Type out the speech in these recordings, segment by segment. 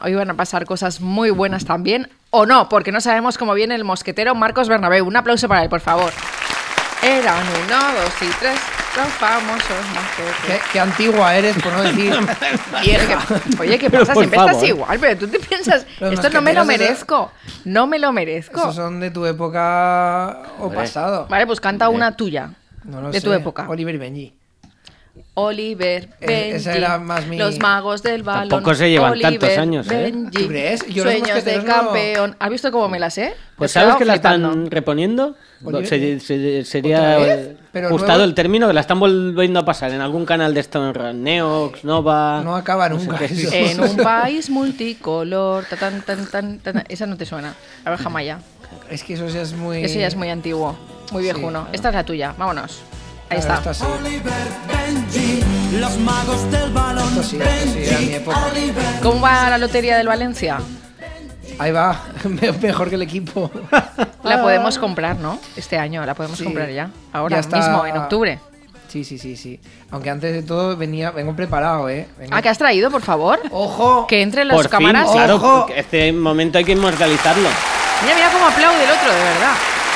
Hoy van a pasar cosas muy buenas también, o no, porque no sabemos cómo viene el mosquetero Marcos Bernabéu. Un aplauso para él, por favor. Eran 1, 2 y 3 los famosos mosqueteros. Qué antigua eres, por no decir vieja. Oye, ¿qué pasa? Siempre favor. Estás igual, pero tú te piensas, Los esto no me lo mosqueteros, merezco, no me lo merezco. Esos son de tu época o pasado. Vale, pues canta una tuya, No lo de sé. tu época. Oliver y Benji. Oliver, Benji, esa era más mi- los magos del balón. Tampoco se llevan Oliver, tantos años, ¿eh? Benji, ¿Tú crees? Yo los sueños de mosqueteros no- campeón. ¿Has visto cómo me las sé? Pues He ¿sabes estado que la flipando. están reponiendo? Oliver, Sería ¿otra vez? Pero ajustado nuevo- el término, que la están volviendo a pasar en algún canal de estos Neox, Nova... No acaba nunca sé qué. eso. En un país multicolor. Esa no te suena. A ver, Jamaya. Es que eso ya es muy... Eso ya es muy antiguo, muy viejuno. claro. Esta es la tuya, vámonos. Ahí Claro, está. esta sí. Oliver, Benji, los magos del balón. Esto sí, era mi época. ¿Cómo va la lotería del Valencia? Ahí va, mejor que el equipo. La podemos comprar, ¿no? Este año, la podemos Sí. comprar ya. Ahora Ya está. mismo, en octubre. Sí. Aunque antes de todo vengo preparado, ¿eh? Vengo- ¿Ah, qué has traído, por favor? ¡Ojo! Que entre las Por cámaras. fin, claro, ¡Ojo! porque este momento hay que inmortalizarlo. Mira cómo aplaude el otro, de verdad.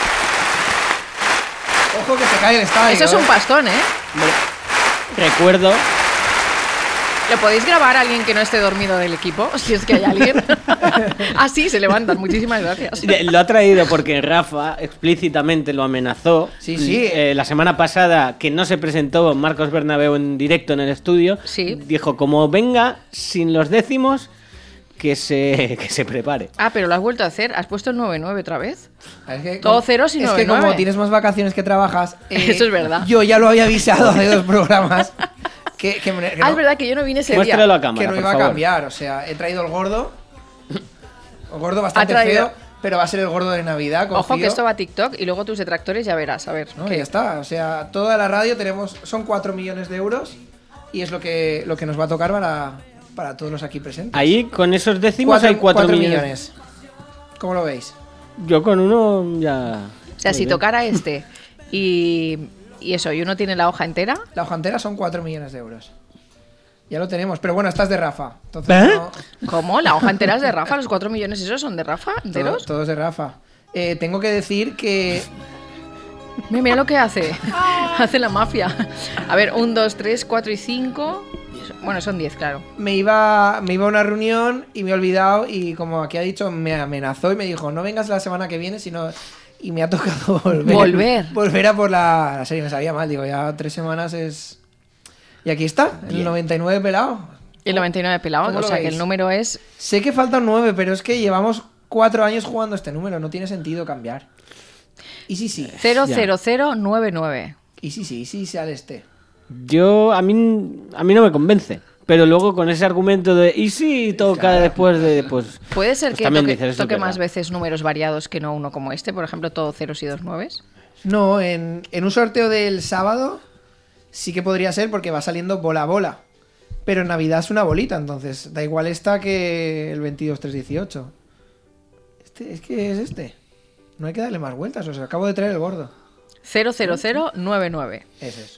¡Ojo que se cae el estadio! Eso es un pastón, ¿eh? Hombre, recuerdo... ¿Lo podéis grabar a alguien que no esté dormido del equipo? Si es que hay alguien. Ah, sí, se levantan. Muchísimas gracias. Lo ha traído porque Rafa explícitamente lo amenazó. Sí. La semana pasada, que no se presentó Marcos Bernabéu en directo en el estudio, Sí. dijo, como venga sin los décimos, que se prepare. Ah, pero lo has vuelto a hacer. ¿Has puesto el 9-9 otra vez? Es que Todo ceros y Es que 9-9. como tienes más vacaciones que trabajas... Eso es verdad. Yo ya lo había avisado hace 2 programas. Que Ah, es verdad que yo no vine ese Muéstralo día. a cámara, que no por iba a favor. cambiar. O sea, he traído el gordo. El gordo bastante Ha traído- feo, pero va a ser el gordo de Navidad, confío. Ojo que esto va a TikTok y luego tus detractores ya verás. A ver. No, ¿qué? ya está. O sea, toda la radio son 4 millones de euros y es lo que nos va a tocar para todos los aquí presentes. Ahí, con esos décimos, hay 4 millones. ¿Cómo lo veis? Yo con uno ya... O sea, muy si bien. tocara este y eso, y uno tiene la hoja entera. La hoja entera son 4 millones de euros. Ya lo tenemos, pero bueno, esta es de Rafa. Entonces, ¿Eh? no- ¿Cómo? ¿La hoja entera es de Rafa? ¿Los 4 millones esos son de Rafa? ¿Enteros? todo es de Rafa. Tengo que decir que Mira lo que hace. Hace la mafia. A ver, 1, 2, 3, 4 y 5. Bueno, son 10, claro. me iba a una reunión y me he olvidado y como aquí ha dicho, me amenazó y me dijo, no vengas la semana que viene, sino... Y me ha tocado volver. Volver a por la serie. Me sabía mal, digo, ya 3 semanas es... Y aquí está, el 99 pelado. Y el 99 pelado, ¿Cómo o lo sea que veis? el número es... Sé que falta un 9, pero es que llevamos 4 años jugando este número, no tiene sentido cambiar. Y sí. 00099. Y sí, sale este. A mí no me convence. Pero luego con ese argumento de ¿y si toca después de...? Pues ¿Puede ser pues que también toque, dices, eso es toque verdad. más veces números variados que no uno como este? Por ejemplo, todo ceros y 2 nueves. No, en un sorteo del sábado sí que podría ser porque va saliendo bola a bola. Pero en Navidad es una bolita, entonces da igual esta que el 22-3-18. Es que es este. No hay que darle más vueltas, o sea, acabo de traer el gordo. 00099. Ese es.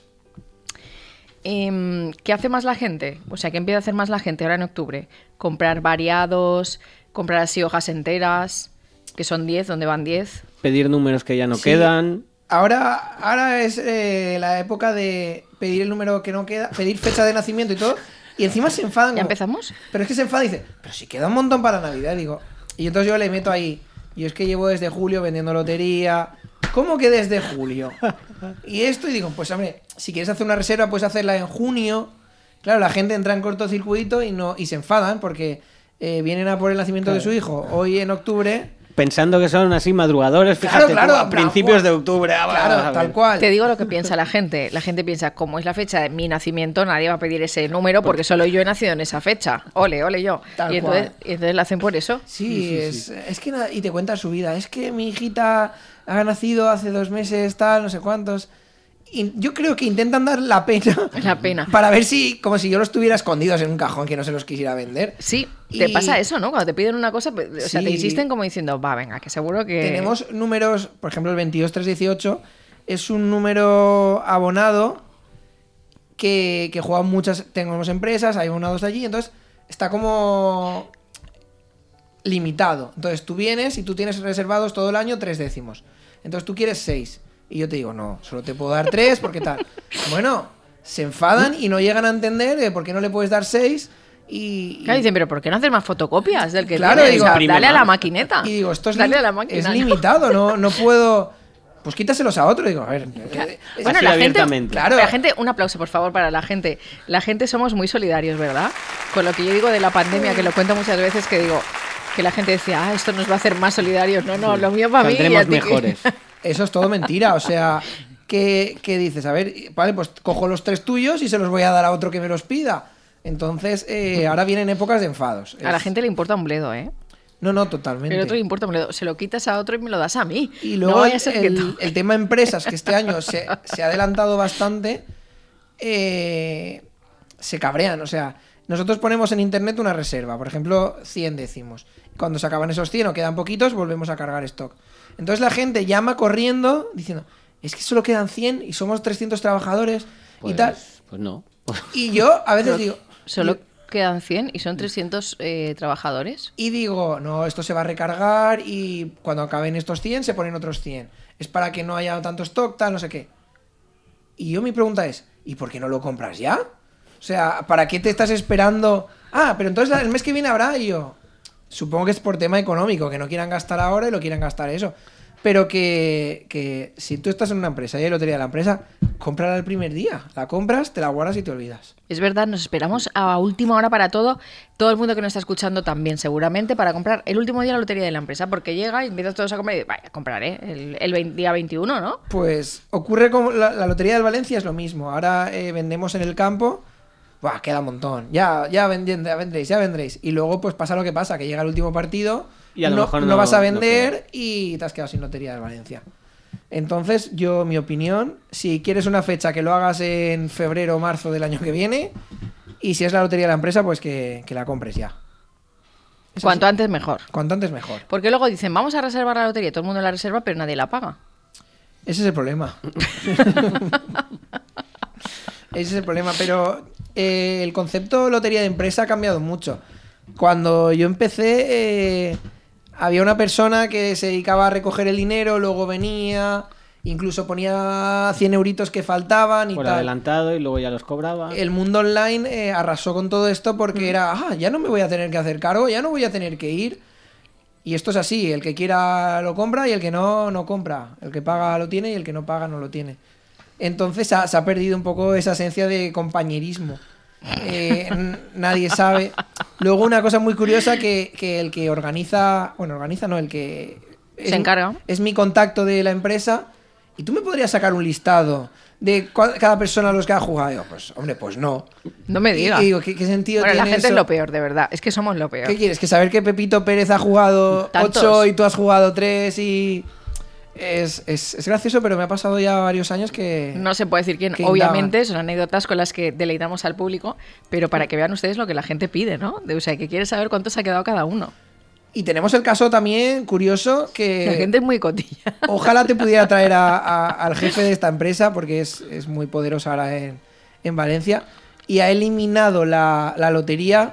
¿Qué hace más la gente? O sea, ¿qué empieza a hacer más la gente ahora en octubre? Comprar variados, comprar así hojas enteras, que son 10, donde van 10. Pedir números que ya no Sí. quedan. Ahora es la época de pedir el número que no queda, pedir fecha de nacimiento y todo. Y encima se enfadan. ¿Ya como, empezamos? Pero es que se enfada y dice, pero si queda un montón para Navidad, digo. Y entonces yo le meto ahí. Y es que llevo desde julio vendiendo lotería. ¿Cómo que desde julio? Y esto, y digo, pues hombre, si quieres hacer una reserva, puedes hacerla en junio. Claro, la gente entra en cortocircuito y se enfadan porque vienen a por el nacimiento de su hijo hoy en octubre. Pensando que son así madrugadores, fíjate, Claro, tú, a principios de octubre. Claro, tal cual. Te digo lo que piensa la gente. La gente piensa, como es la fecha de mi nacimiento, nadie va a pedir ese número porque solo yo he nacido en esa fecha. Ole yo. Tal Y entonces, cual. lo hacen por eso. Sí, es que y te cuenta su vida. Es que mi hijita ha nacido hace 2 meses, tal, no sé cuántos. Y yo creo que intentan dar la pena. La pena. Para ver si, como si yo los tuviera escondidos en un cajón que no se los quisiera vender. Sí, te Y- pasa eso, ¿no? Cuando te piden una cosa, pues, o sea, te Sí. insisten como diciendo, va, venga, que seguro que... Tenemos números, por ejemplo, el 22-3-18 es un número abonado que juegan tenemos empresas, hay abonados allí, entonces está como limitado. Entonces tú vienes y tú tienes reservados todo el año 3 décimos. Entonces tú quieres 6. Y yo te digo, no, solo te puedo dar 3 porque tal. Bueno, se enfadan y no llegan a entender de por qué no le puedes dar 6 y... Claro, dicen, pero ¿por qué no hacer más fotocopias del que Claro, tienes? digo, O sea, imprime dale a la más. maquineta. Y digo, esto es, dale a la máquina, es ¿no? limitado, no puedo... Pues quítaselos a otro. Digo, a ver... Bueno, Así la gente, abiertamente. Claro. la gente, un aplauso por favor para la gente. La gente somos muy solidarios, ¿verdad? Con lo que yo digo de la pandemia, que lo cuento muchas veces, que digo que la gente decía, esto nos va a hacer más solidarios. No, lo mío para mí. y a Saldremos ti que- mejores. Eso es todo mentira, o sea, ¿qué dices? A ver, vale, pues cojo los 3 tuyos y se los voy a dar a otro que me los pida. Entonces, ahora vienen épocas de enfados. A la gente le importa un bledo, ¿eh? No, totalmente. El otro le importa un bledo. Se lo quitas a otro y me lo das a mí. Y No luego vaya a ser que tú- el tema empresas, que este año se ha adelantado bastante, se cabrean. O sea, nosotros ponemos en internet una reserva, por ejemplo, 100 décimos. Cuando se acaban esos 100 o quedan poquitos, volvemos a cargar stock. Entonces la gente llama corriendo diciendo, es que solo quedan 100 y somos 300 trabajadores y tal. Pues no. Y yo a veces digo... Solo quedan 100 y son 300 trabajadores. Y digo, no, esto se va a recargar y cuando acaben estos 100 se ponen otros 100. Es para que no haya tanto stock, tal, no sé qué. Y yo mi pregunta es, ¿y por qué no lo compras ya? O sea, ¿para qué te estás esperando? Ah, pero entonces el mes que viene habrá. Y yo, supongo que es por tema económico, que no quieran gastar ahora y lo quieran gastar eso. Pero que si tú estás en una empresa y hay lotería de la empresa, cómprala el primer día. La compras, te la guardas y te olvidas. Es verdad, nos esperamos a última hora para todo. Todo el mundo que nos está escuchando también, seguramente, para comprar el último día la lotería de la empresa. Porque llega y empiezas todos a comprar y vaya, compraré día 21, ¿no? Pues ocurre con la lotería del Valencia, es lo mismo. Ahora vendemos en el campo. Buah, queda un montón. Ya vendréis. Y luego pues pasa lo que pasa, que llega el último partido, Y a lo mejor no no- vas a no vender y te has quedado sin lotería del Valencia. Entonces, mi opinión, si quieres una fecha que lo hagas en febrero o marzo del año que viene, y si es la lotería de la empresa, pues que la compres ya. Es Cuanto así. antes mejor. Cuanto antes mejor. Porque luego dicen, vamos a reservar la lotería. Todo el mundo la reserva, pero nadie la paga. Ese es el problema. Ese es el problema, pero el concepto lotería de empresa ha cambiado mucho. Cuando yo empecé, había una persona que se dedicaba a recoger el dinero, luego venía, incluso ponía 100 euritos que faltaban y Por tal. adelantado y luego ya los cobraba. El mundo online arrasó con todo esto porque era, ya no me voy a tener que hacer cargo, ya no voy a tener que ir. Y esto es así, el que quiera lo compra y el que no, no compra. El que paga lo tiene y el que no paga no lo tiene. Entonces se ha perdido un poco esa esencia de compañerismo. Nadie sabe. Luego una cosa muy curiosa que el que organiza, el que Se encarga. es mi contacto de la empresa y tú me podrías sacar un listado de cada persona a los que ha jugado. Yo, pues hombre, pues no. No me digas. Y digo, ¿qué sentido Bueno, la tiene gente eso? es lo peor, de verdad. Es que somos lo peor. ¿Qué quieres? ¿Que saber que Pepito Pérez ha jugado Tantos. 8 y tú has jugado 3 y... Es gracioso, pero me ha pasado ya varios años que... No se puede decir quién. que Obviamente son anécdotas con las que deleitamos al público, pero para que vean ustedes lo que la gente pide, ¿no? O sea, que quiere saber cuánto se ha quedado cada uno. Y tenemos el caso también curioso La que... gente es muy cotilla. Ojalá te pudiera traer al jefe de esta empresa, porque es muy poderoso ahora en Valencia, y ha eliminado la lotería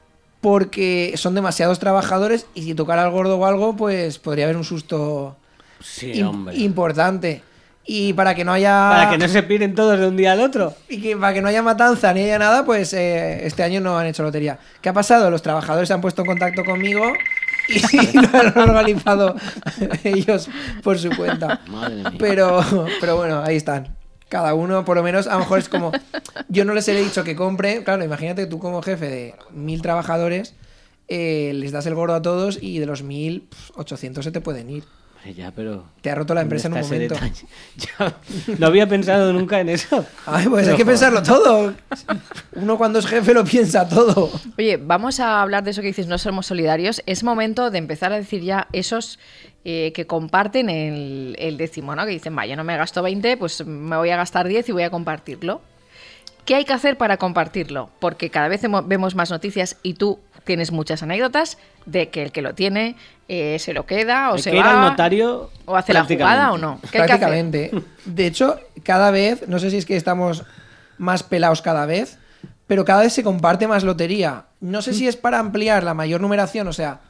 porque son demasiados trabajadores y si tocara al gordo o algo, pues podría haber un susto Sí, hombre. importante. Y para que no haya... Para que no se piren todos de un día al otro. Y que para que no haya matanza ni haya nada, pues este año no han hecho lotería. ¿Qué ha pasado? Los trabajadores se han puesto en contacto conmigo y lo han organizado ellos por su cuenta. Madre mía. Pero bueno, ahí están. Cada uno, por lo menos, a lo mejor es como... Yo no les he dicho que compre. Claro, imagínate tú como jefe de 1000 trabajadores, les das el gordo a todos y de los 1000, 800 se te pueden ir. Hombre, ya, pero... Te ha roto la empresa en un ¿dónde está momento. ese detalle? Ya, no había pensado nunca en eso. Ay, pues Pero, hay que joder. pensarlo todo. Uno cuando es jefe lo piensa todo. Oye, vamos a hablar de eso que dices, no somos solidarios. Es momento de empezar a decir ya esos que comparten el décimo, ¿no? Que dicen, yo no me gasto 20, pues me voy a gastar 10 y voy a compartirlo. ¿Qué hay que hacer para compartirlo? Porque cada vez vemos más noticias y tú tienes muchas anécdotas de que el que lo tiene se lo queda o Hay se que ir va al notario o hace la jugada o no. ¿Qué hay que hacer? Prácticamente. De hecho, cada vez, no sé si es que estamos más pelados cada vez, pero cada vez se comparte más lotería. No sé si es para ampliar la mayor numeración, o sea,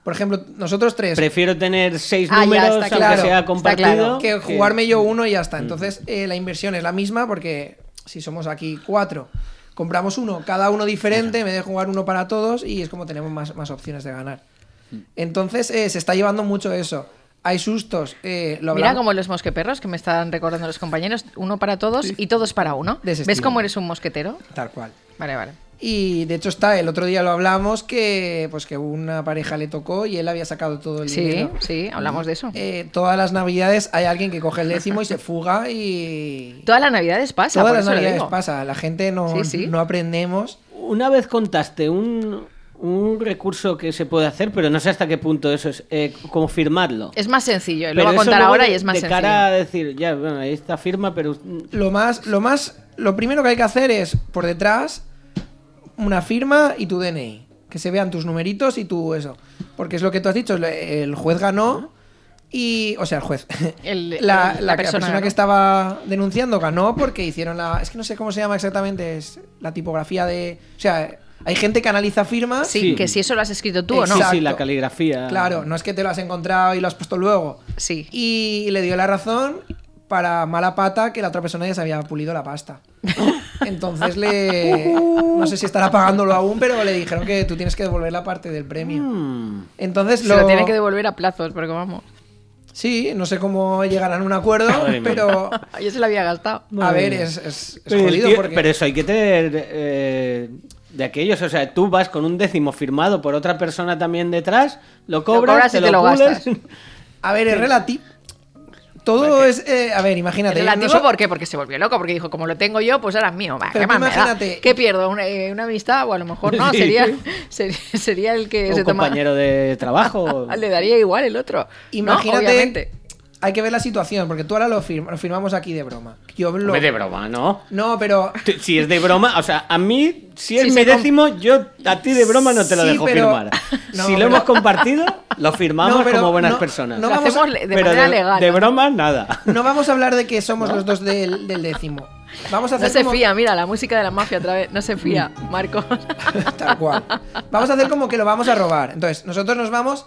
Por ejemplo, nosotros 3. Prefiero tener 6 Ah, ya, números, está aunque claro, sea está compartido. claro. Que jugarme yo uno y ya está. Entonces, la inversión es la misma porque si somos aquí 4, compramos uno, cada uno diferente, me de jugar uno para todos y es como tenemos más opciones de ganar. Entonces, se está llevando mucho eso. Hay sustos. Lo Mira hablamos- como los mosqueperros que me están recordando los compañeros, uno para todos y todos para uno. De ese ¿Ves estilo. cómo eres un mosquetero? Tal cual. Vale. Y de hecho el otro día lo hablamos que una pareja le tocó y él había sacado todo el Sí, dinero. sí, hablamos de eso. Todas las navidades hay alguien que coge el décimo y se fuga y... Todas las navidades pasa, Todas por las eso lo navidades digo. pasa, la gente no, Sí, sí. no aprendemos. Una vez contaste un recurso que se puede hacer, pero no sé hasta qué punto eso es confirmarlo. Es más sencillo, lo Pero voy a eso contar luego ahora de- y es más de sencillo. cara a decir, ya, bueno, ahí está firma, pero Lo primero que hay que hacer es, por detrás, una firma y tu DNI. Que se vean tus numeritos y tu eso. Porque es lo que tú has dicho, el juez ganó y... O sea, el juez. La persona ganó. que estaba denunciando ganó porque hicieron la... Es que no sé cómo se llama exactamente, es la tipografía de... O sea, hay gente que analiza firmas. Sí, Sí. que si eso lo has escrito tú o no. sí, Exacto. sí, la caligrafía. Claro, no es que te lo has encontrado y lo has puesto luego. Sí. Y le dio la razón para mala pata que la otra persona ya se había pulido la pasta. Entonces no sé si estará pagándolo aún, pero le dijeron que tú tienes que devolver la parte del premio. Entonces Se lo tiene que devolver a plazos, porque vamos. Sí, no sé cómo llegarán a un acuerdo, Madre mía. pero Yo se lo había gastado. a Madre ver, mía. es Pero, el jodido tío- porque... pero eso hay que tener de aquellos, o sea, tú vas con un décimo firmado por otra persona también detrás, lo cobras y te lo pules. gastas. A ver, es relativo. Todo es... a ver, imagínate. ¿Relativo no so- por qué? Porque se volvió loco, porque dijo, como lo tengo yo, pues ahora es mío. Va, Pero ¿qué tú más me da? imagínate- ¿Qué pierdo? ¿Una amistad? O a lo mejor no, Sí. sería el que O se toma... compañero de trabajo. Le daría igual el otro. Imagínate... ¿no? Obviamente. Hay que ver la situación, porque tú ahora lo firmamos aquí de broma. Yo lo... Hombre, de broma, ¿no? No, pero... Si es de broma, o sea, a mí, si es Sí, mi se décimo, yo a ti de broma no te lo Sí, dejo pero- firmar. No, Si lo pero- hemos compartido, lo firmamos No, pero como buenas no- personas. no Lo vamos hacemos de pero manera legal. de broma, nada. No vamos a hablar de que somos los dos del décimo. Vamos a No hacer se como... fía, mira, la música de la mafia otra vez. No se fía, Marcos. Tal cual. Vamos a hacer como que lo vamos a robar. Entonces, nosotros nos vamos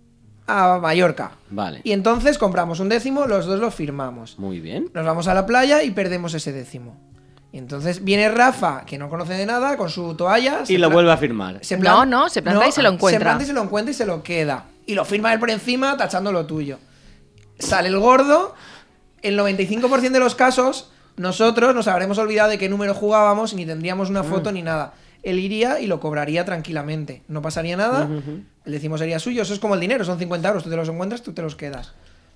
a Mallorca. Vale. Y entonces compramos un décimo, los dos lo firmamos. Muy bien. Nos vamos a la playa y perdemos ese décimo. Y entonces viene Rafa, que no conoce de nada, con su toalla. Y lo vuelve a firmar. se No, se planta y se lo encuentra. Se planta y se lo encuentra y se lo queda. Y lo firma él por encima, tachando lo tuyo. Sale el gordo. El 95% de los casos, nosotros nos habremos olvidado de qué número jugábamos, ni tendríamos una foto ni nada. Él iría y lo cobraría tranquilamente. No pasaría nada. El décimo sería suyo. Eso es como el dinero, son 50 euros. Tú te los encuentras, tú te los quedas.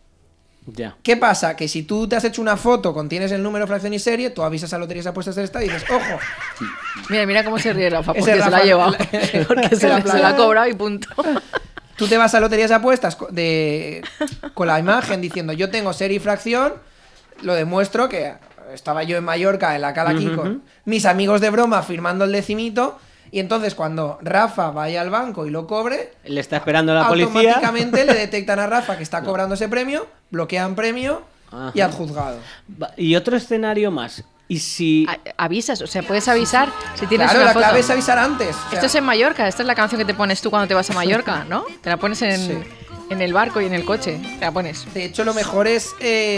Ya. ¿Qué pasa? Que si tú te has hecho una foto, contienes el número, fracción y serie, tú avisas a Loterías y Apuestas del Estado y dices, ojo, Mira cómo se ríe Rafa, Ese porque se Rafa- la ha llevado. en Porque se la la playa. ha cobrado y punto. tú te vas a Loterías y Apuestas con la imagen diciendo, yo tengo serie y fracción, lo demuestro que estaba yo en Mallorca, en la cala aquí, con mis amigos de broma firmando el decimito, y entonces cuando Rafa vaya al banco y lo cobre, Le está esperando la policía. automáticamente le detectan a Rafa que está cobrando ese premio, bloquean premio y Ajá. al juzgado. Y otro escenario más. Y si. Avisas, o sea, puedes avisar si tienes Claro, una la foto. clave es avisar antes. O sea, Esto es en Mallorca, esta es la canción que te pones tú cuando te vas a Mallorca, ¿no? Te la pones en el barco y en el coche, te la pones. De hecho, lo mejor es,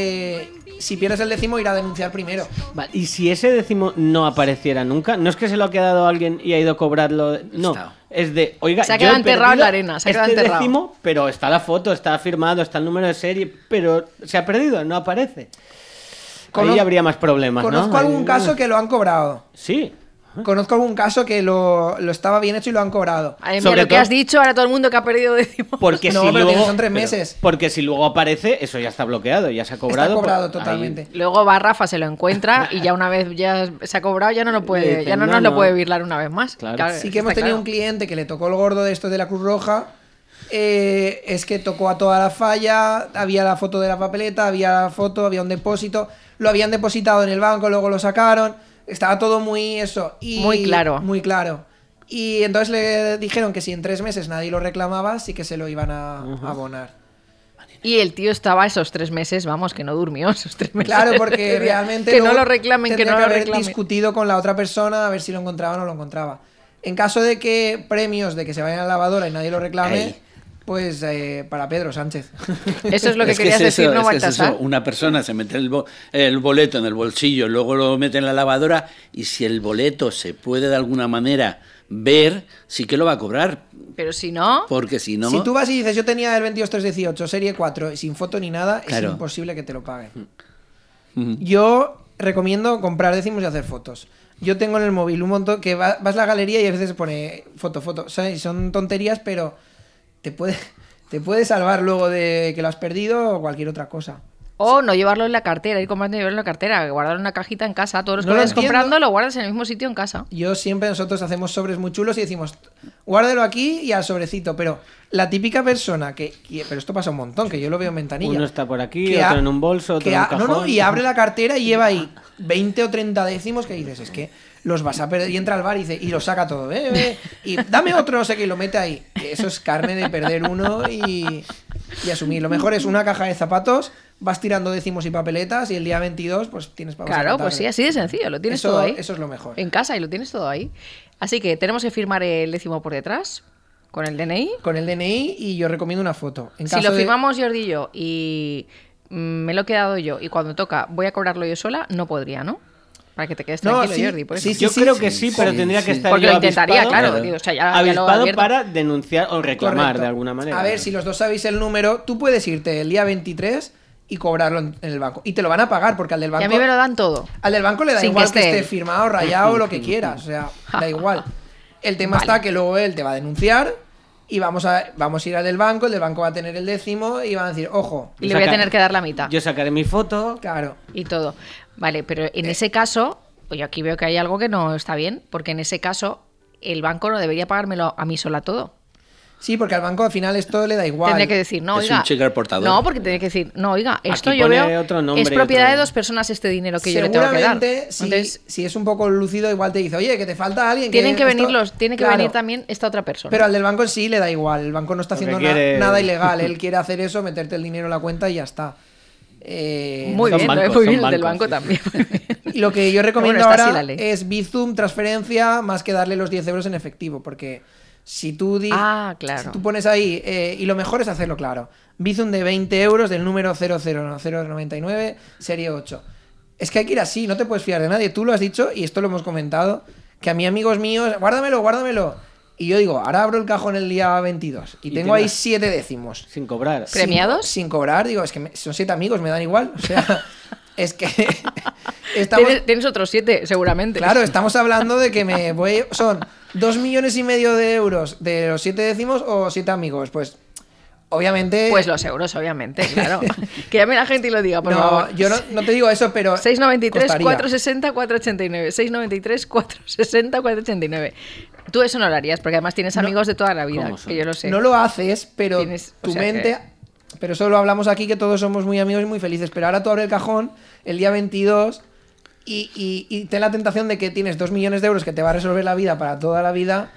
si pierdes el décimo, ir a denunciar primero. Vale, y si ese décimo no apareciera nunca, no es que se lo ha quedado alguien y ha ido a cobrarlo. No, Está. es de. Oiga, Se ha yo quedado he enterrado en perdido la arena, se ha quedado este enterrado. décimo, pero está la foto, está firmado, está el número de serie, pero se ha perdido, no aparece. Ahí Conozco- habría más problemas, ¿no? Conozco algún Ahí- caso que lo han cobrado. Sí. Conozco algún caso que lo estaba bien hecho y lo han cobrado. Ay, mira, Sobre lo que todo- has dicho, ahora todo el mundo que ha perdido décimo. Porque No, si pero luego. son 3 meses. Porque si luego aparece, eso ya está bloqueado, ya se ha cobrado. Está cobrado pues, ahí- totalmente. Luego va Rafa, se lo encuentra y ya una vez ya se ha cobrado, ya no lo Le puede, dicen, ya no no, nos lo no. puede virlar una vez más. Claro. Sí que hemos está tenido claro. un cliente que le tocó el gordo de estos de la Cruz Roja. Es que tocó a toda la falla, había la foto de la papeleta, había la foto, había un depósito, lo habían depositado en el banco, luego lo sacaron, estaba todo muy eso. Y, Muy claro. Muy claro. Y entonces le dijeron que si en 3 meses nadie lo reclamaba, sí que se lo iban a abonar. Y el tío estaba esos 3 meses, vamos, que no durmió esos 3 meses. Claro, porque realmente que no luego lo reclamen, que tendría no lo haber reclamen. discutido con la otra persona a ver si lo encontraba o no lo encontraba. En caso de que premios de que se vayan a la lavadora y nadie lo reclame, Ey. Pues para Pedro Sánchez. Eso es lo que Es querías es decir, eso, no es que es Baltasar. eso. Una persona se mete el boleto en el bolsillo, luego lo mete en la lavadora y si el boleto se puede de alguna manera ver, sí que lo va a cobrar. Pero si no, Porque si no... Si tú vas y dices, yo tenía el 22318, serie 4, sin foto ni nada, Claro. es imposible que te lo paguen. Ujú. Yo recomiendo comprar décimos y hacer fotos. Yo tengo en el móvil un montón que vas a la galería y a veces se pone foto. Son tonterías, pero te puede salvar luego de que lo has perdido o cualquier otra cosa. o no llevarlo en la cartera, ir comprando y llevarlo en la cartera, guardarlo en una cajita en casa. Todos los No que lo vayas entiendo. comprando lo guardas en el mismo sitio en casa. Yo siempre, nosotros hacemos sobres muy chulos y decimos, guárdelo aquí y al sobrecito, pero la típica persona pero esto pasa un montón, que yo lo veo en ventanilla. Uno está por aquí, que otro en un bolso, otro en un cajón. No, y abre la cartera y lleva ahí 20 o 30 décimos que dices, es que los vas a perder. Y entra al bar y dice, y lo saca todo, y dame otro, no sé qué, y lo mete ahí. Eso es carne de perder uno y asumir. Lo mejor es una caja de zapatos, vas tirando décimos y papeletas y el día 22 pues tienes para Claro, pasar pues sí, así de sencillo, lo tienes Eso- todo ahí. eso es lo mejor. En casa y lo tienes todo ahí. Así que tenemos que firmar el décimo por detrás con el DNI. Con el DNI y yo recomiendo una foto. En Si caso lo de- firmamos Jordi y yo y me lo he quedado yo y cuando toca voy a cobrarlo yo sola, no podría, ¿no? Para que te quedes No, tranquilo, sí, Jordi. Por eso. sí, Yo creo que sí, pero sí, tendría que sí. estar Porque yo lo intentaría, avispado, claro. Digo, o sea, ya lo he avispado abierto. para denunciar o reclamar Correcto. de alguna manera. A ver, si los dos sabéis el número, tú puedes irte el día 23 y cobrarlo en el banco. Y te lo van a pagar porque al del Y banco... a mí me lo dan todo. Al del banco le da Sin igual que que esté esté él. firmado, rayado, lo que quieras. O sea, da igual. El tema Vale. está que luego él te va a denunciar y vamos a ir al del banco, el del banco va a tener el décimo y van a decir, ojo, Y le voy a tener que dar la mitad. Yo sacaré mi foto. claro. Y todo. Vale, pero en ese caso, pues yo aquí veo que hay algo que no está bien, porque en ese caso el banco no debería pagármelo a mí sola todo. Sí, porque al banco al final esto le da igual. Tendría que decir, no, Es oiga. un cheque al portador. No, porque tendría que decir, no, oiga, esto Aquí yo pone veo otro nombre es y propiedad otro- de dos personas este dinero que yo le tengo que dar. Seguramente, Entonces, si es un poco lucido, igual te dice, oye, que te falta alguien. tienen que venir esto-". tiene que Claro. venir también esta otra persona. Pero al del banco en sí le da igual. El banco no está Lo que haciendo quiere- nada ilegal. Él quiere hacer eso, meterte el dinero en la cuenta y ya está. Muy son bien, bancos, muy son bien, el del bancos, banco sí, también. Y lo que yo recomiendo Bueno, está así ahora la ley. es Bizum, transferencia, más que darle los 10 euros en efectivo. Porque si tú, Ah, claro. si tú pones ahí, y lo mejor es hacerlo claro, Bizum de 20 euros del número 00099, serie 8. Es que hay que ir así, no te puedes fiar de nadie. Tú lo has dicho y esto lo hemos comentado, que a mí amigos míos, guárdamelo, guárdamelo. Y yo digo, ahora abro el cajón el día 22 y tengo ahí tengas- 7 décimos. Sin cobrar. Pre- ¿Premiados? Sin cobrar, digo, es que son 7 amigos, me dan igual. O sea, es que estamos... Tienes otros 7, seguramente. Claro, estamos hablando de que me voy... Son 2,5 millones de euros de los 7 décimos o 7 amigos. Pues, obviamente... Pues los euros, obviamente, claro. Que llame la gente y lo diga, por no, favor. yo no te digo eso, pero... 693 costaría. 460 489. 693 460 489. Tú eso no lo harías, porque además tienes amigos de toda la vida, ¿Cómo son? que yo lo sé. No lo haces, pero Tienes- o tu sea mente... Pero eso lo hablamos aquí, que todos somos muy amigos y muy felices. Pero ahora tú abres el cajón el día 22 y ten la tentación de que tienes 2 millones de euros que te va a resolver la vida para toda la vida,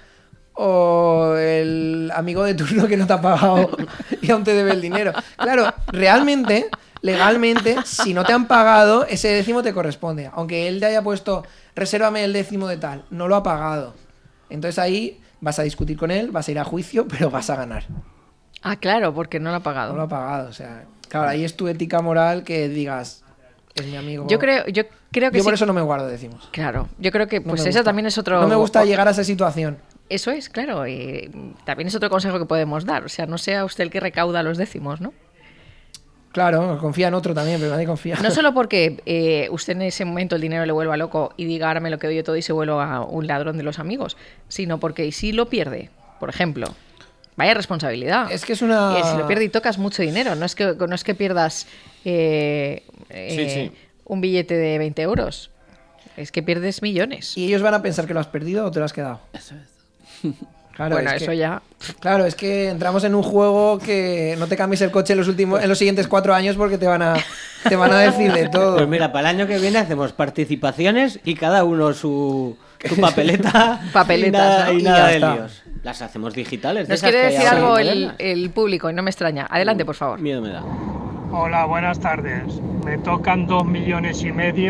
o el amigo de turno que no te ha pagado y aún te debe el dinero. Claro, realmente, legalmente, si no te han pagado, ese décimo te corresponde. Aunque él te haya puesto, resérvame el décimo de tal, no lo ha pagado. Entonces ahí vas a discutir con él, vas a ir a juicio, pero vas a ganar. Ah, claro, porque no lo ha pagado. No lo ha pagado, o sea, claro, ahí es tu ética moral que digas, es mi amigo. Yo creo que Yo sí. por eso no me guardo décimos. Claro, yo creo que No pues me esa gusta. también es otro... No me gusta llegar a esa situación. Eso es, claro. Y también es otro consejo que podemos dar. O sea, no sea usted el que recauda los décimos, ¿no? Claro, confía en otro también, pero nadie confía. No solo porque usted en ese momento el dinero le vuelva loco y diga, ahora me lo quedo yo todo y se vuelva un ladrón de los amigos, sino porque si lo pierde, por ejemplo, vaya responsabilidad. Es que es una... Si lo pierde y tocas mucho dinero, no es que pierdas sí. un billete de 20 euros, es que pierdes millones. Y ellos van a pensar que lo has perdido o te lo has quedado. Eso es. Claro, bueno, es eso que, ya... Claro, es que entramos en un juego que no te cambies el coche en los siguientes 4 años porque te van a decir de todo. Pues mira, para el año que viene hacemos participaciones y cada uno su papeleta. Papeletas, ¿no? Y Y nada ya de está. líos. Las hacemos digitales. de Nos esas quiere que hay decir ahora algo modernas. el público y no me extraña. Adelante, por favor. Miedo me da. Hola, buenas tardes. Me tocan 2,5 millones.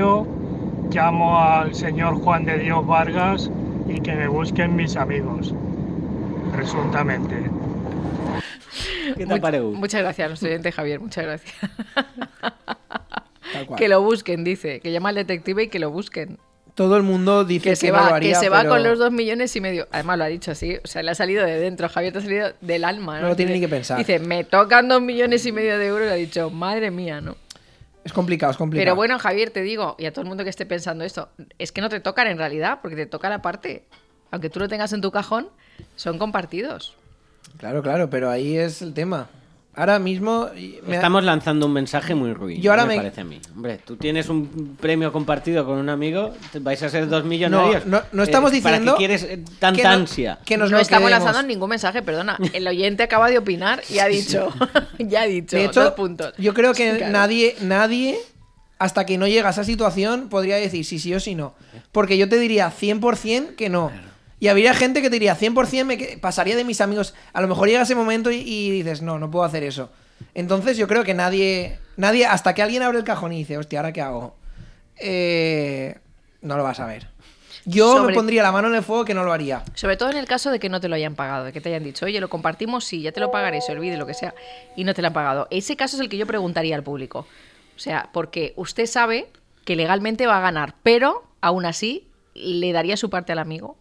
Llamo al señor Juan de Dios Vargas y que me busquen mis amigos. Presuntamente. ¿Qué te ha parecido? Muchas gracias, nuestro oyente Javier, muchas gracias. Tal cual. Que lo busquen, dice. Que llama al detective y que lo busquen. Todo el mundo dice Que se no lo va, haría, que se va pero con los 2,5 millones. Además lo ha dicho así, o sea, le ha salido de dentro. Javier te ha salido del alma, ¿no? No lo tiene Dice- ni que pensar. Dice, me tocan 2,5 millones de euros y ha dicho, madre mía, ¿no? Es complicado, es complicado. Pero bueno, Javier, te digo, y a todo el mundo que esté pensando esto, es que no te tocan en realidad, porque te tocan aparte. Aunque tú lo tengas en tu cajón, son compartidos. Claro, pero ahí es el tema. Ahora mismo... Estamos lanzando un mensaje muy ruin, Yo ahora me me- parece a mí. Hombre, tú tienes un premio compartido con un amigo, vais a ser 2 millonarios. No estamos diciendo ¿Para qué quieres tanta que no- ansia? que nos no lo estamos quedemos. lanzando ningún mensaje, perdona. El oyente acaba de opinar y ha dicho, ya ha dicho, De hecho, 2 puntos. yo creo que Claro. nadie, hasta que no llega a esa situación, podría decir si sí o si no. Porque yo te diría 100% que no. Y habría gente que te diría 100% pasaría de mis amigos. A lo mejor llega ese momento y dices, no puedo hacer eso. Entonces yo creo que nadie, hasta que alguien abre el cajón y dice, hostia, ¿ahora qué hago? No lo vas a ver. Yo me pondría la mano en el fuego que no lo haría. Sobre todo en el caso de que no te lo hayan pagado, de que te hayan dicho, oye, lo compartimos, sí, ya te lo pagaré, se olvide, lo que sea, y no te lo han pagado. Ese caso es el que yo preguntaría al público. O sea, porque usted sabe que legalmente va a ganar, pero aún así le daría su parte al amigo.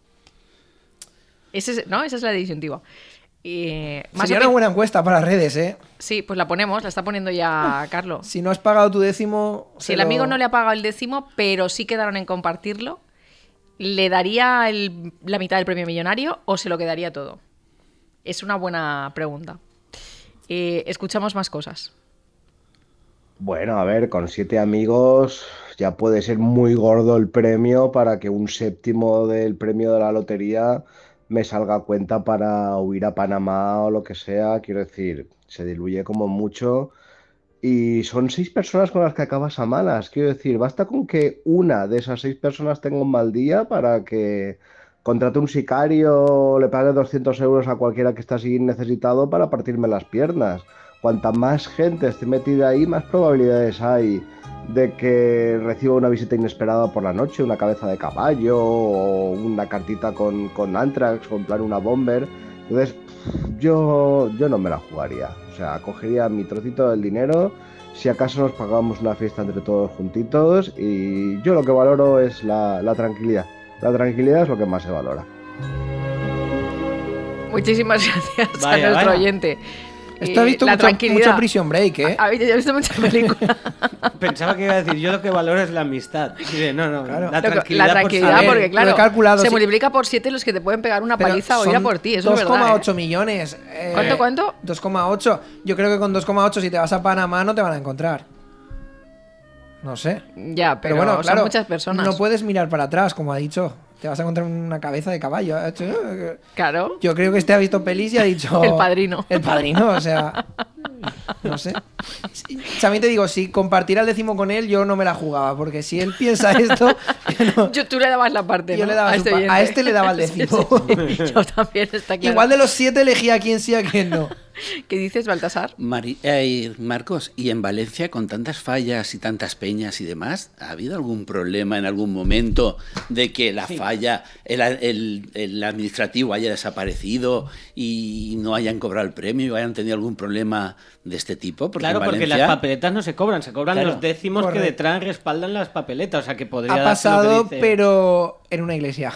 ¿No? Esa es la disyuntiva. Sería una buena encuesta para redes, ¿eh? Sí, pues la ponemos, la está poniendo ya Carlos. Si no has pagado tu décimo... Si el amigo no le ha pagado el 10º, pero sí quedaron en compartirlo, ¿le daría la mitad del premio millonario o se lo quedaría todo? Es una buena pregunta. Escuchamos más cosas. Bueno, a ver, con 7 amigos ya puede ser muy gordo el premio para que un séptimo del premio de la lotería me salga a cuenta para huir a Panamá o lo que sea. Quiero decir, se diluye como mucho y son 6 personas con las que acabas a malas. Quiero decir, basta con que una de esas 6 personas tenga un mal día para que contrate un sicario, le pague 200 euros a cualquiera que está así necesitado para partirme las piernas. Cuanta más gente esté metida ahí, más probabilidades hay de que reciba una visita inesperada por la noche, una cabeza de caballo o una cartita con Antrax o en plan una bomber. Entonces, yo no me la jugaría. O sea, cogería mi trocito del dinero, si acaso nos pagamos una fiesta entre todos juntitos, y yo lo que valoro es la tranquilidad. La tranquilidad es lo que más se valora. Muchísimas gracias Vaya, a nuestro vaya. oyente. Esto ha visto La mucho tranquilidad. Prison Break, ¿eh? He visto muchas películas. Pensaba que iba a decir, yo lo que valoro es la amistad. Y dice, no, Claro. la La tranquilidad, tranquilidad, A ver, porque lo he claro, calculado, se sí. multiplica por 7 los que te pueden pegar una Pero paliza o ir a son por ti, eso es verdad. 2,8 millones. ¿Cuánto? 2,8. Yo creo que con 2,8 si te vas a Panamá no te van a encontrar. No sé. Ya, pero, bueno, claro, son muchas personas. no puedes mirar para atrás, como ha dicho. Te vas a encontrar una cabeza de caballo. Claro. Yo creo que este ha visto pelis y ha dicho... El Padrino. El Padrino, o sea... No sé. También te digo, si compartiera el 10º con él, yo no me la jugaba. Porque si él piensa esto... Tú le dabas la parte, Yo ¿no? le daba su oyente. a este le daba el 10º. Sí, sí. Yo también, está claro. Igual de los 7 elegía a quién sí, a quién no. ¿Qué dices, Baltasar? Marcos, ¿y en Valencia con tantas fallas y tantas peñas y demás, ha habido algún problema en algún momento de que la falla, el administrativo haya desaparecido y no hayan cobrado el premio y hayan tenido algún problema de este tipo? Claro, en porque Valencia, las papeletas no se cobran Claro. los décimos Correcto. que detrás respaldan las papeletas. O sea, que podría Ha darse lo que pasado, dice. pero en una iglesia.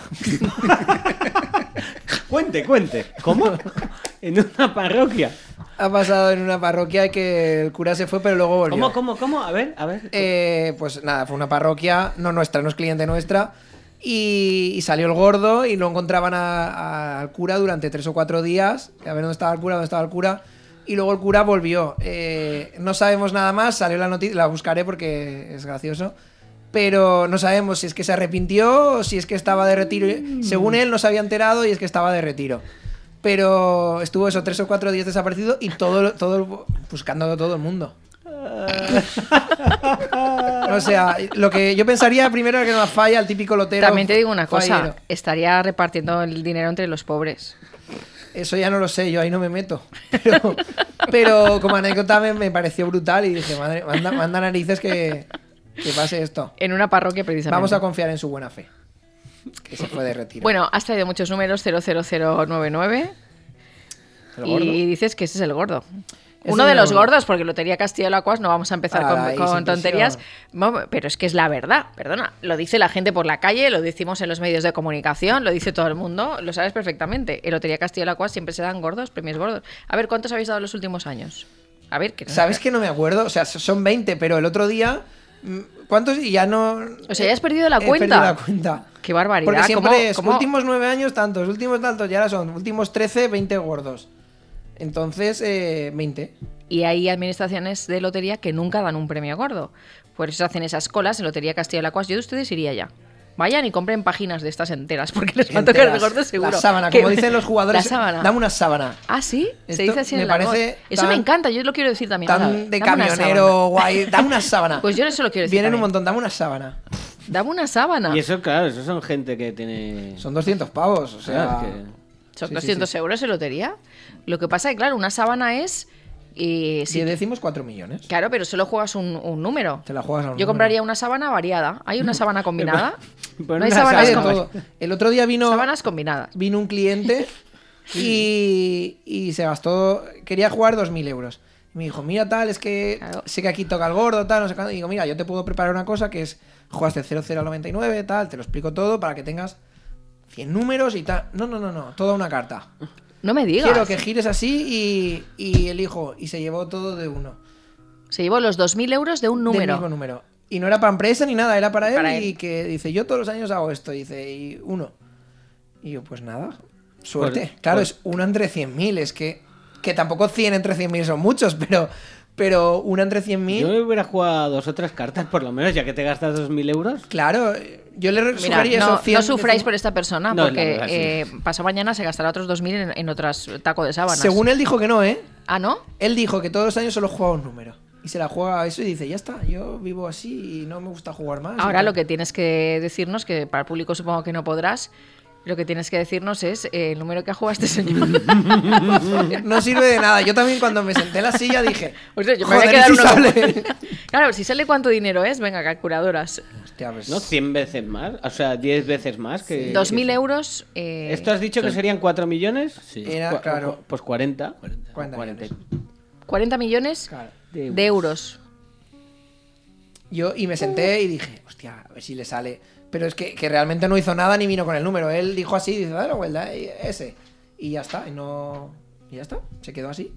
Cuente. ¿Cómo? En una parroquia. Ha pasado en una parroquia que el cura se fue, pero luego volvió. ¿Cómo? A ver. Pues nada, fue una parroquia, no nuestra, no es cliente nuestra. Y salió el gordo y lo encontraban al cura durante 3 o 4 días. A ver dónde estaba el cura. Y luego el cura volvió. No sabemos nada más, salió la noticia, la buscaré porque es gracioso. Pero no sabemos si es que se arrepintió o si es que estaba de retiro. Según él, no se había enterado y es que estaba de retiro. Pero estuvo eso 3 o 4 días desaparecido y todo buscándolo todo el mundo. O sea, lo que yo pensaría primero era que no falla el típico lotero. También te digo una cosa, fallero. estaría repartiendo el dinero entre los pobres. Eso ya no lo sé, yo ahí no me meto. Pero como anécdota me pareció brutal y dije, madre, manda narices que pase esto. En una parroquia, precisamente. Vamos a confiar en su buena fe. Que se fue de retiro. Bueno, has traído muchos números, 00099. El gordo. Y dices que ese es el gordo. Ese Uno es de el los gordo. gordos, porque Lotería Castilla-La Cuas no vamos a empezar Ay, con sin tonterías. presión. Pero es que es la verdad, perdona. Lo dice la gente por la calle, lo decimos en los medios de comunicación, lo dice todo el mundo, lo sabes perfectamente. En Lotería Castilla-La Cuas siempre se dan gordos, premios gordos. A ver, ¿cuántos habéis dado en los últimos años? A ver, que ¿Sabes que no me acuerdo? O sea, son 20, pero el otro día... ¿Cuántos? Y ya no... O sea, ya has perdido la He cuenta. perdido la cuenta. Qué barbaridad. Porque siempre ¿Cómo- es cómo- últimos 9 años tantos, últimos tantos, y ahora son últimos 13, 20 gordos. Entonces, 20. Y hay administraciones de lotería que nunca dan un premio gordo. Por eso hacen esas colas en Lotería Castilla-La Cuas. Yo de ustedes iría ya. Vayan y compren páginas de estas enteras, porque les va a tocar el Enteras. gordo seguro. La sábana, Que- como dicen los jugadores, La sábana. dame una sábana. Ah, ¿sí? Se Esto dice así en me el argot. parece Eso tan- me encanta, yo lo quiero decir también. Tan Ahora, de dame una camionero, sábana. guay. Dame una sábana. Pues yo eso lo quiero decir Vienen un también. montón, dame una sábana. Dame una sábana. Y eso, claro, eso son gente que tiene... Son 200 pavos, o sea... Claro, es que- Son sí, 200 euros en lotería. Lo que pasa es que, claro, una sábana es... Si sí, decimos 4 millones. claro, pero solo juegas un número. Te la juegas a un Yo número. compraría una sábana variada. ¿Hay una sábana combinada? Pon No hay una sábanas Hay de sábana. todo. El otro día vino... Sábanas combinadas. Vino un cliente y se gastó, quería jugar 2.000 euros. Y me dijo, mira tal, es que Claro. sé que aquí toca el gordo, tal, no sé cuándo. Y digo, mira, yo te puedo preparar una cosa que es, jugaste 00 al 99, tal, te lo explico todo para que tengas 100 números y tal. No, toda una carta. No me digas. Quiero que gires así y elijo. Y se llevó todo de uno. Se llevó los 2.000 euros de un Del número. mismo número. Y no era para empresa ni nada, era para él. Para Y él. que dice, yo todos los años hago esto. Dice, y uno. Y yo, pues nada, suerte. Pues- claro, pues- es uno entre 100.000. Es que tampoco 100 entre 100.000 son muchos, pero uno entre 100.000. Yo hubiera jugado 2 o 3 cartas, por lo menos, ya que te gastas 2.000 euros. Claro, yo le Mira, sugería no, eso. 100 no sufráis decimos- por esta persona, No, porque la verdad, sí. pasado mañana se gastará otros 2.000 en otras taco de sábanas. Según él dijo que no, ¿eh? Ah, ¿no? Él dijo que todos los años solo juega un número. Y se la juega a eso y dice, ya está, yo vivo así y no me gusta jugar más. y Ahora tal. lo que tienes que decirnos, que para el público supongo que no podrás, lo que tienes que decirnos es el número que ha jugado este señor. No sirve de nada. Yo también cuando me senté en la silla dije, O sea, yo me voy a joder, quedar ¿y si uno- sale? Claro, si sale cuánto dinero es, venga, calculadoras. Hostia, pues- ¿No? 100 veces más. O sea, 10 veces más que... 2.000 euros. ¿Esto has dicho que serían 4 millones? Sí. Era, claro, Pues 40. 40 40. millones. 40 millones Claro. de euros. Y me senté y dije, hostia, a ver si le sale. Pero es que realmente no hizo nada ni vino con el número. Él dijo así, dice, dale la vuelta, ese. Y ya está, y ya está, se quedó así.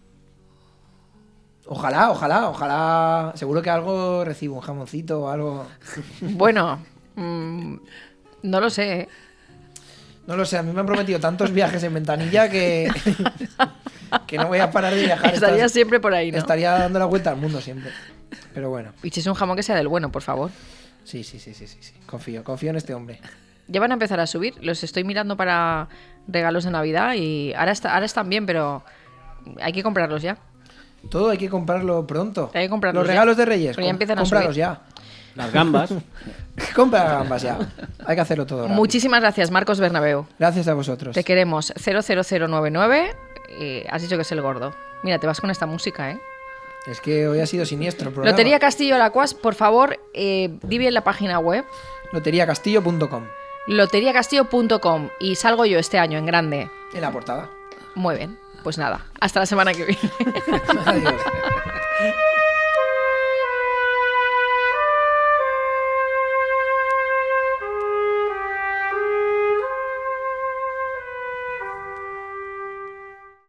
Ojalá. Seguro que algo recibo, un jamoncito o algo. Bueno, no lo sé, ¿eh? No lo sé, a mí me han prometido tantos viajes en ventanilla que no voy a parar de viajar. Estaría Estas- siempre por ahí, ¿no? Estaría dando la vuelta al mundo siempre. Pero bueno, Y si es un jamón que sea del bueno, por favor. sí. Confío en este hombre. Ya van a empezar a subir. Los estoy mirando para regalos de Navidad y ahora están bien, pero hay que comprarlos ya. Todo hay que comprarlo pronto. Hay que comprarlos Los ya. regalos de Reyes, Pero ya empiezan a cómpralos subir. ya. Las gambas. Compra gambas ya. Hay que hacerlo todo. rápido. Muchísimas gracias, Marcos Bernabeu. Gracias a vosotros. Te queremos. 00099. Has dicho que es el gordo. Mira, te vas con esta música, ¿eh? Es que hoy ha sido siniestro el programa. Lotería Castillo-La Cuas, por favor, di bien la página web. Loteriacastillo.com. Loteriacastillo.com. Y salgo yo este año en grande. En la portada. Muy bien. Pues nada, hasta la semana que viene. Adiós.